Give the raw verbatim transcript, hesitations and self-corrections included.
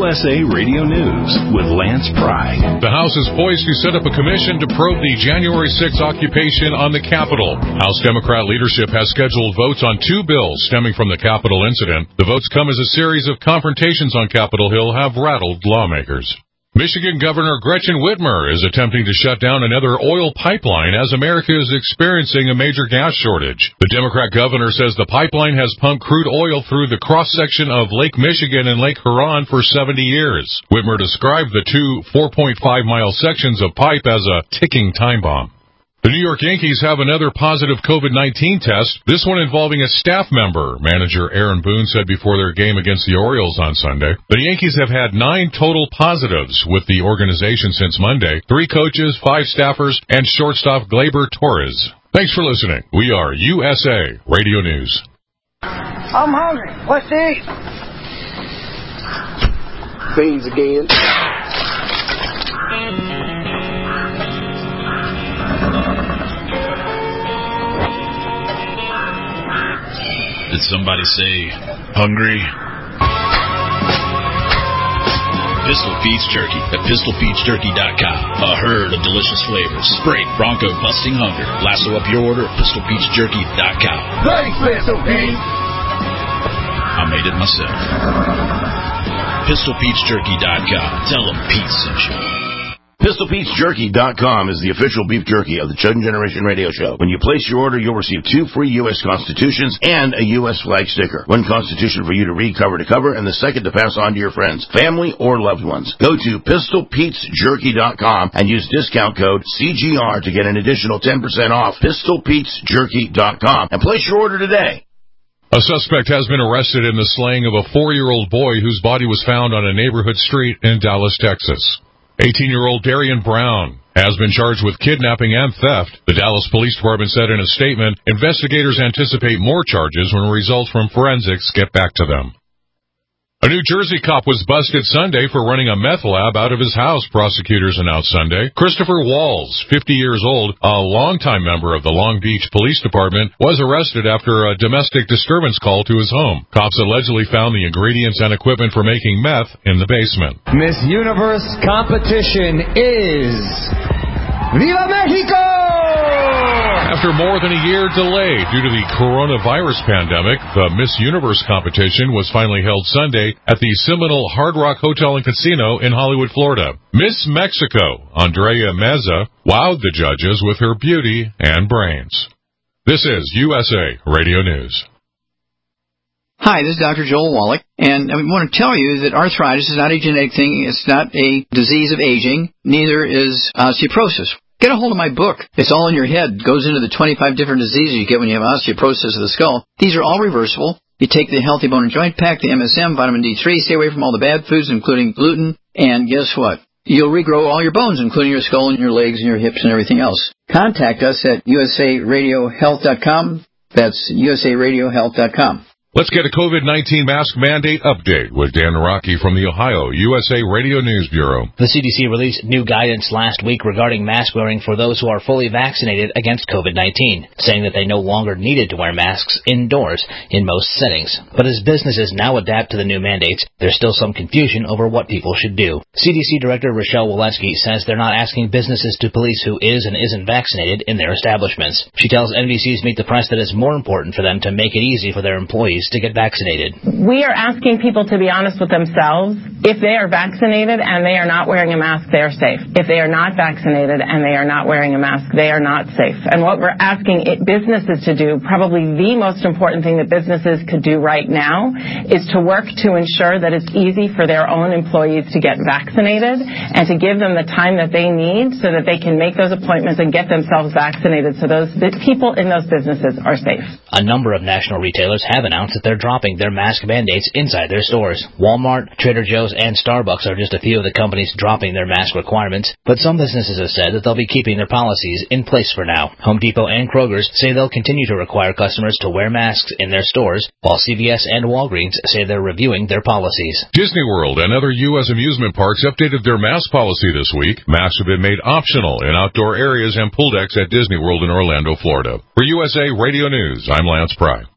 U S A Radio News with Lance Pry. The House is poised to set up a commission to probe the January sixth occupation on the Capitol. House Democrat leadership has scheduled votes on two bills stemming from the Capitol incident. The votes come as a series of confrontations on Capitol Hill have rattled lawmakers. Michigan Governor Gretchen Whitmer is attempting to shut down another oil pipeline as America is experiencing a major gas shortage. The Democrat governor says the pipeline has pumped crude oil through the cross-section of Lake Michigan and Lake Huron for seventy years. Whitmer described the two four point five mile sections of pipe as a ticking time bomb. The New York Yankees have another positive COVID nineteen test, this one involving a staff member. Manager Aaron Boone said before their game against the Orioles on Sunday. The Yankees have had nine total positives with the organization since Monday. Three coaches, five staffers, and shortstop Gleyber Torres. Thanks for listening. We are U S A Radio News. I'm hungry. What's to eat? Beans again. Did somebody say hungry? Pistol Pete's Jerky at pistol pete's jerky dot com. A herd of delicious flavors. Break bronco busting hunger. Lasso up your order at pistol pete's jerky dot com. Thanks, Pistol Pete. I made it myself. pistol pete's jerky dot com. Tell them Pete sent you. pistol pete's jerky dot com is the official beef jerky of the Chosen Generation Radio Show. When you place your order, you'll receive two free U S Constitutions and a U S flag sticker. One Constitution for you to read cover to cover, and the second to pass on to your friends, family, or loved ones. Go to pistol pete's jerky dot com and use discount code C G R to get an additional ten percent off pistol pete's jerky dot com and place your order today. A suspect has been arrested in the slaying of a four-year-old boy whose body was found on a neighborhood street in Dallas, Texas. eighteen-year-old Darian Brown has been charged with kidnapping and theft. The Dallas Police Department said in a statement, investigators anticipate more charges when results from forensics get back to them. A New Jersey cop was busted Sunday for running a meth lab out of his house, prosecutors announced Sunday. Christopher Walls, fifty years old, a longtime member of the Long Beach Police Department, was arrested after a domestic disturbance call to his home. Cops allegedly found the ingredients and equipment for making meth in the basement. Miss Universe competition is Viva Mexico! After more than a year delay due to the coronavirus pandemic, the Miss Universe competition was finally held Sunday at the Seminole Hard Rock Hotel and Casino in Hollywood, Florida. Miss Mexico, Andrea Meza, wowed the judges with her beauty and brains. This is U S A Radio News. Hi, this is Doctor Joel Wallach, and I want to tell you that arthritis is not a genetic thing. It's not a disease of aging. Neither is osteoporosis. Get a hold of my book. It's all in your head. It goes into the twenty-five different diseases you get when you have osteoporosis of the skull. These are all reversible. You take the Healthy Bone and Joint Pack, the M S M, vitamin D three, stay away from all the bad foods, including gluten, and guess what? You'll regrow all your bones, including your skull and your legs and your hips and everything else. Contact us at U S A radio health dot com. That's U S A radio health dot com. Let's get a COVID nineteen mask mandate update with Dan Naraki from the Ohio U S A Radio News Bureau. The C D C released new guidance last week regarding mask wearing for those who are fully vaccinated against COVID nineteen, saying that they no longer needed to wear masks indoors in most settings. But as businesses now adapt to the new mandates, there's still some confusion over what people should do. C D C Director Rochelle Walensky says they're not asking businesses to police who is and isn't vaccinated in their establishments. She tells N B C's Meet the Press that it's more important for them to make it easy for their employees to get vaccinated. We are asking people to be honest with themselves. If they are vaccinated and they are not wearing a mask, they are safe. If they are not vaccinated and they are not wearing a mask, they are not safe. And what we're asking it, businesses to do, probably the most important thing that businesses could do right now, is to work to ensure that it's easy for their own employees to get vaccinated and to give them the time that they need so that they can make those appointments and get themselves vaccinated so those people in those businesses are safe. A number of national retailers have announced that they're dropping their mask mandates inside their stores. Walmart, Trader Joe's, and Starbucks are just a few of the companies dropping their mask requirements, but some businesses have said that they'll be keeping their policies in place for now. Home Depot and Kroger's say they'll continue to require customers to wear masks in their stores, while C V S and Walgreens say they're reviewing their policies. Disney World and other U S amusement parks updated their mask policy this week. Masks have been made optional in outdoor areas and pool decks at Disney World in Orlando, Florida. For U S A Radio News, I'm Lance Pry.